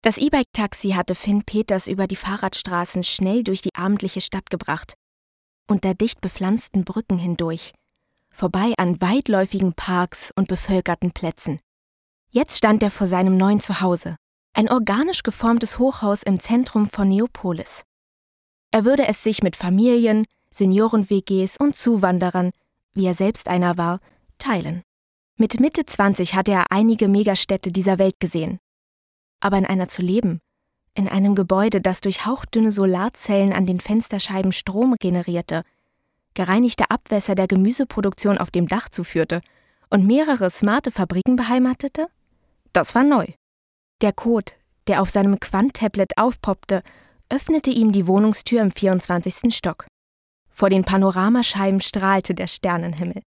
Das E-Bike-Taxi hatte Finn Peters über die Fahrradstraßen schnell durch die abendliche Stadt gebracht. Unter dicht bepflanzten Brücken hindurch, vorbei an weitläufigen Parks und bevölkerten Plätzen. Jetzt stand er vor seinem neuen Zuhause, ein organisch geformtes Hochhaus im Zentrum von Neapolis. Er würde es sich mit Familien, Senioren-WGs und Zuwanderern, wie er selbst einer war, teilen. Mit Mitte 20 hatte er einige Megastädte dieser Welt gesehen. Aber in einer zu leben, in einem Gebäude, das durch hauchdünne Solarzellen an den Fensterscheiben Strom generierte, gereinigte Abwässer der Gemüseproduktion auf dem Dach zuführte und mehrere smarte Fabriken beheimatete? Das war neu. Der Code, der auf seinem Quant-Tablet aufpoppte, öffnete ihm die Wohnungstür im 24. Stock. Vor den Panoramascheiben strahlte der Sternenhimmel.